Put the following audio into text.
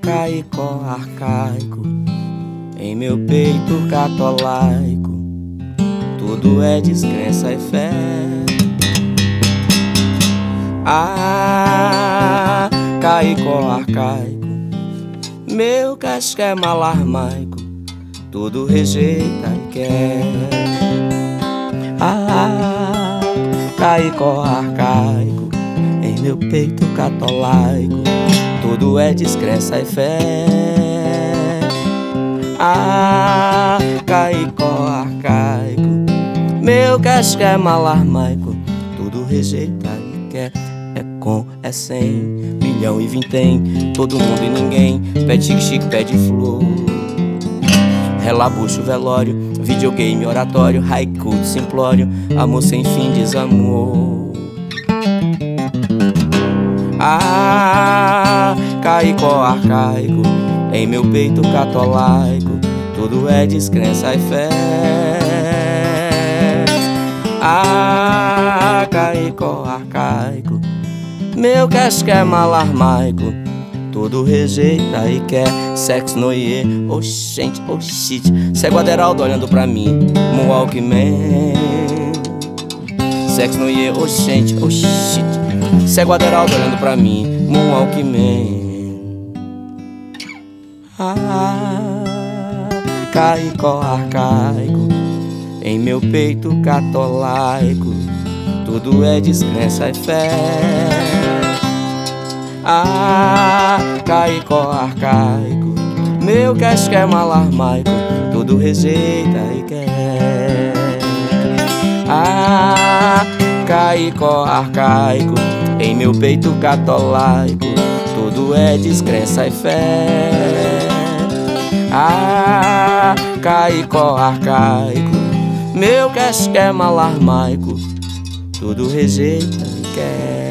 caicó arcaico, em meu peito catolaico, tudo é descrença e fé. Ah, caicó arcaico, meu casca malarmaico, tudo rejeita e quer. Ah, caicó arcaico, em meu peito catolaico, tudo é descrença e fé. Ah, caicó arcaico, meu casca malarmaico, tudo rejeita e quer. É com, é sem, milhão e vintém, todo mundo e ninguém, pede chique-chique, pede flor. Relabucho, velório, videogame, oratório, haiku, simplório, amor sem fim, desamor. Ah, caicó arcaico, em meu peito catolaico, tudo é descrença e fé. Ah, caicó arcaico, meu casca malarmaico, tudo rejeita e quer. Sex noiê, oxente, oxite, cego Aderaldo olhando pra mim, Moonwalkman. Sex noiê, oxente, oxite, cego Aderaldo olhando pra mim, Moonwalkman. Ah, caicó arcaico, em meu peito catolaico, tudo é descrença e fé. Ah, caicó arcaico, meu casca malarmaico, tudo rejeita e quer. Ah, caicó arcaico, em meu peito catolaico, tudo é descrença e fé. Ah, caicó arcaico, meu casca malarmaico, tudo rejeita e quer.